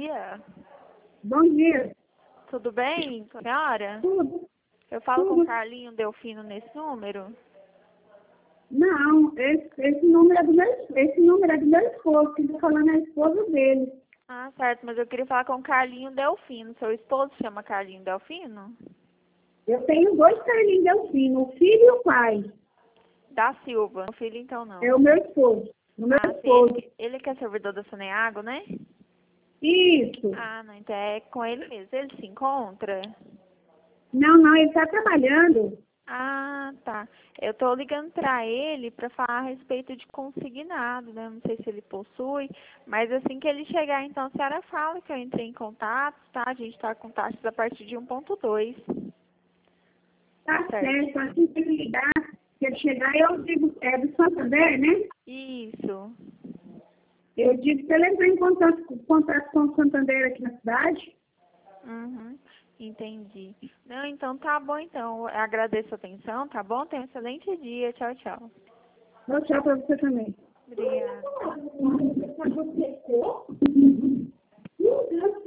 dia. Bom dia. Tudo bem, senhora? Tudo. Eu falo com Tudo. o Carlinho Delfino nesse número? Não, esse número é do meu esposo, que está falando é a esposa dele. Ah, certo, mas eu queria falar com o Carlinho Delfino. Seu esposo chama Carlinho Delfino? Eu tenho dois Carlinhos Delfino, o filho e o pai. Da Silva. O filho, então, não. É o meu esposo. O meu Ah, sim, esposo. ele que é servidor da Saneago, né? Isso. Ah, não, então é com ele mesmo. Ele se encontra? Não, ele está trabalhando. Ah, tá. Eu tô ligando pra ele pra falar a respeito de consignado, né? Não sei se ele possui, mas assim que ele chegar, então a senhora fala que eu entrei em contato, tá? A gente tá com taxas a partir de 1,2. Tá Certo. certo, assim que ele ligar, se ele chegar, eu digo, é do Santander, né? Isso. Eu digo para ele entrar em contato com o Santander aqui na cidade. Uhum. Entendi. Não, então tá bom, então. Eu agradeço a atenção, tá bom? Tenha um excelente dia. Tchau, tchau. Vou tchau para você também. Obrigada.